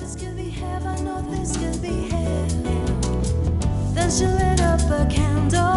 this could be heaven, oh, this could be hell. Then she lit up a candle.